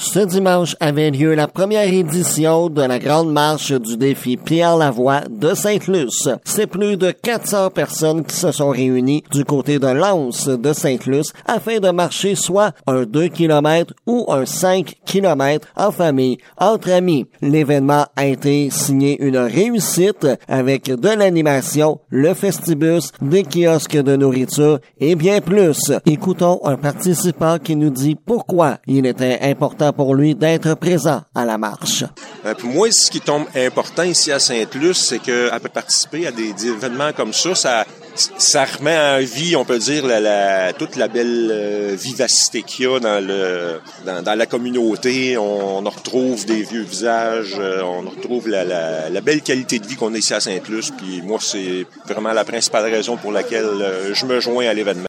Ce dimanche avait lieu la première édition de la grande marche du défi Pierre Lavoie de Sainte-Luce. C'est plus de 400 personnes qui se sont réunies du côté de l'Anse de Sainte-Luce afin de marcher soit un 2 km ou un 5 km en famille, entre amis. L'événement a été signé une réussite avec de l'animation, le festibus, des kiosques de nourriture et bien plus. Écoutons un participant qui nous dit pourquoi il était important pour lui d'être présent à la marche. Pour moi, ce qui tombe important ici à Sainte-Luce, c'est qu'à participer à des événements comme ça remet en vie, on peut dire, toute la belle vivacité qu'il y a dans la communauté. On retrouve des vieux visages, on retrouve la belle qualité de vie qu'on a ici à Sainte-Luce. Puis moi, c'est vraiment la principale raison pour laquelle je me joins à l'événement.